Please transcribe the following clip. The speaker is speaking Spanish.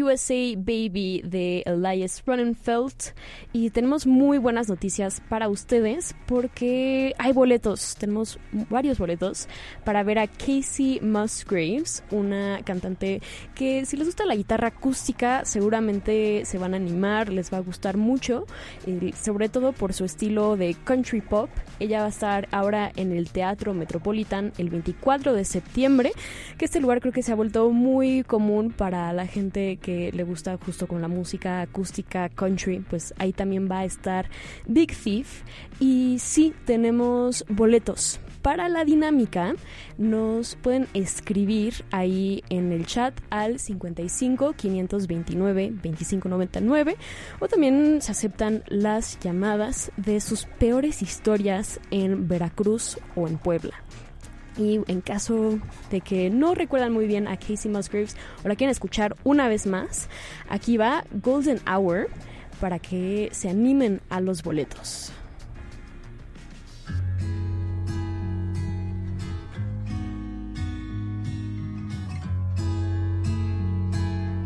USA Baby de Elias Ronenfeld. Y tenemos muy buenas noticias para ustedes porque hay boletos, tenemos varios boletos para ver a Kacey Musgraves, una cantante que si les gusta la guitarra acústica seguramente se van a animar, les va a gustar mucho, sobre todo por su estilo de country pop. Ella va a estar ahora en el Teatro Metropolitan el 24 de septiembre, que este lugar creo que se ha vuelto muy común para la gente que le gusta justo con la música acústica country. Pues ahí también va a estar Big Thief. Y sí, tenemos boletos. Para la dinámica nos pueden escribir ahí en el chat al 55 529 2599 o también se aceptan las llamadas de sus peores historias en Veracruz o en Puebla. Y en caso de que no recuerdan muy bien a Kacey Musgraves o la quieren escuchar una vez más, aquí va Golden Hour para que se animen a los boletos.